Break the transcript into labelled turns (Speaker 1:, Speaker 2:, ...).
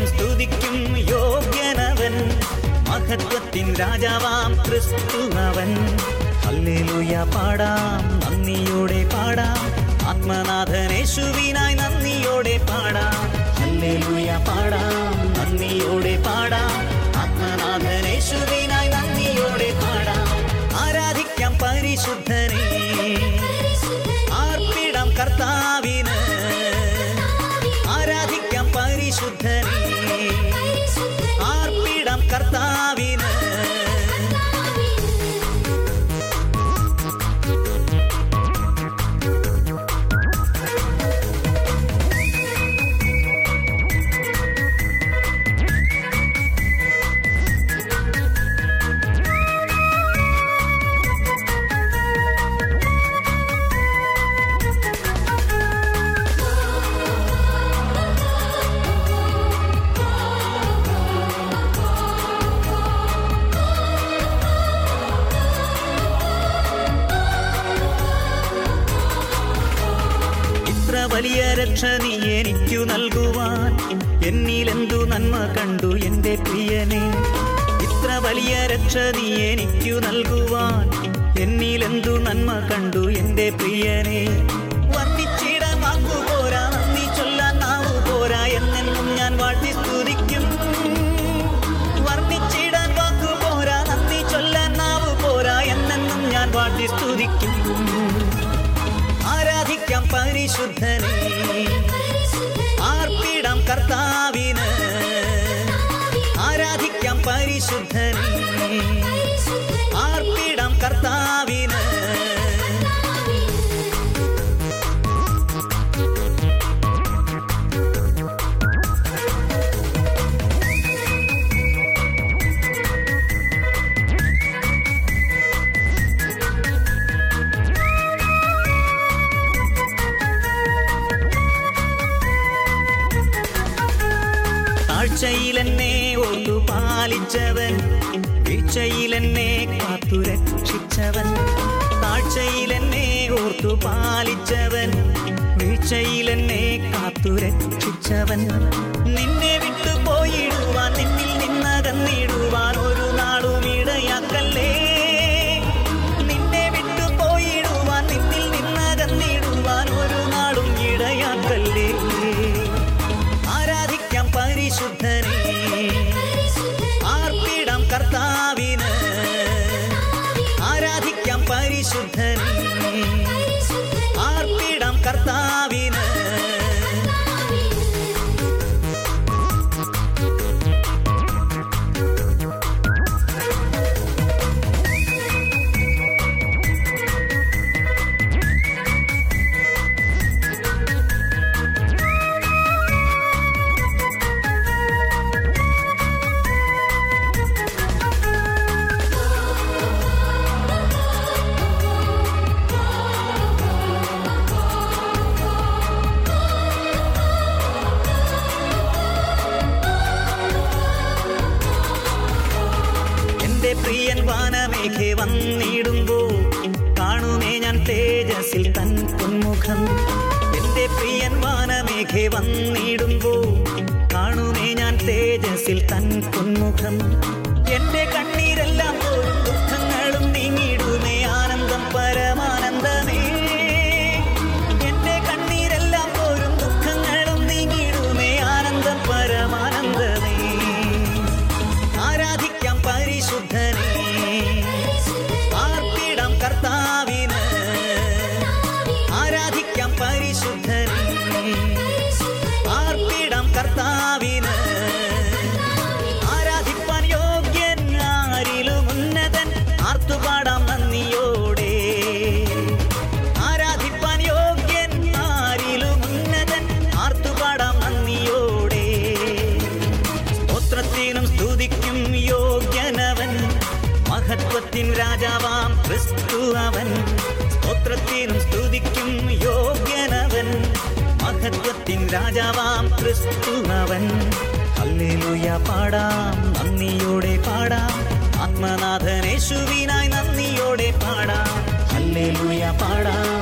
Speaker 1: സ്തോത്രത്തിനും സ്തുതിക്കും യോഗ്യനവൻ. മഹത്വത്തിൻ രാജാവാം ക്രിസ്തു അവൻ. ഹല്ലേലൂയ പാടാം, നന്ദിയോടെ പാടാം, ആത്മനാഥനേശുവിനായി നന്ദിയോടെ പാടാം. ഹല്ലേലൂയ പാടാം, നന്ദിയോടെ പാടാം, ആത്മനാഥനേശുവിനായി നന്ദിയോടെ പാടാം. ആരാധിക്കാം പരിശുദ്ധനെ, ആർപ്പിടാം കർത്താവിന്. ആരാധിക്കാം പരിശുദ്ധനെ, ആർപ്പിടാം കർത്താവിന്. വലിയ രക്ഷ നീ എനിക്കു നൽകുവാൻ എന്നിലെന്തു നന്മ കണ്ടു എൻ്റെ പ്രിയനെ. ഇത്ര വലിയ രക്ഷ നീ എനിക്കു നൽകുവാൻ എന്നിലെന്തു നന്മ കണ്ടു എൻ്റെ പ്രിയനെ. വർണ്ണിച്ചിടാൻ വാക്കു പോരാ, നന്ദി ചൊല്ലാൻ നാവു പോരാ, എന്നെന്നും ഞാൻ വാഴ്ത്തി സ്തുതിക്കും. വർണ്ണിച്ചിടാൻ വാക്കു പോരാ, നന്ദി ചൊല്ലാൻ നാവു പോരാ, എന്നെന്നും ഞാൻ വാഴ്ത്തി സ്തുതിക്കും. ആരാധിക്കാം പരിശുദ്ധനെ, ആർപ്പിടാം കർത്താവിന്. ആരാധിക്കാം പരിശുദ്ധനെ, ആർപ്പിടാം കർത്താവിന്. താഴ്ചയിലെന്നെ ഓർത്തു പാലിച്ചവൻ, വീഴ്ചയിലെന്നെ കാത്തു രക്ഷിച്ചവൻ. താഴ്ചയിലെന്നെ ഓർത്തു പാലിച്ചവൻ, വീഴ്ചയിലെന്നെ കാത്തു രക്ഷിച്ചവൻ. നിന്നെ വിട്ടു പോയിടുവാൻ, നിന്നിൽ നിന്നകന്നിടുവാൻ ഒരു നാളും ഇടയാക്കല്ലേ. നിന്നെ വിട്ടു പോയിടുവാൻ, നിന്നിൽ നിന്നകന്നിടുവാൻ ഒരു നാളും ഇടയാക്കല്ലേ. ആരാധിക്കാം പരിശുദ്ധനെ, ആർപ്പിടാം കർത്താവിന്. ആരാധിക്കാം പരിശുദ്ധനെ, ആർപ്പിടാം കർത്താവിന്. പ്രിയൻ വാനമേഘെ വന്നിടുമ്പോ കാണുമേ ഞാൻ തേജസ്സിൽ തൻ പൊന്മുഖം. എന്റെ പ്രിയൻ വാനമേഘെ വന്നിടുമ്പോ കാണുമേ ഞാൻ തേജസ്സിൽ തൻ പൊന്മുഖം. എന്റെ കണ്ണീരെല്ലാം പോലും ദുഃഖങ്ങളും നീങ്ങിടുമേ, ആനന്ദം പരമാനന്ദമേ. എന്റെ കണ്ണീരെല്ലാം പോലും ദുഃഖങ്ങളും നീങ്ങിടുമേ, ആനന്ദം പരമാനന്ദമേ. ആരാധിക്കാം പരിശുദ്ധനെ, ആർപ്പിടാം കർത്താവിന്. ആരാധിക്കാം പരിശുദ്ധനെ, ആർപ്പിടാം കർത്താവിന്. ആരാധിപ്പാൻ യോഗ്യൻ ആരിലും ഉന്നതൻ, ആർത്തുപാടാം നന്ദിയോടെ. ആരാധിപ്പാൻ യോഗ്യൻ ആരിലും ഉന്നതൻ, ആർത്തുപാടാം നന്ദിയോടെ. സ്തോത്രത്തിനും സ്തുതിക്കും യോഗ്യനവൻ, മഹത്വത്തിൻ രാജാവാം ക്രിസ്തു അവൻ. സ്തോത്രത്തിനും സ്തുതിക്കും യോഗ്യനവൻ, മഹത്വത്തിൻ രാജാവാം ക്രിസ്തു അവൻ. ഹല്ലേലൂയ പാടാം, നന്ദിയോടെ പാടാം, ആത്മനാഥനേശുവിനായി നന്ദിയോടെ പാടാം. ഹല്ലേലൂയ പാടാം,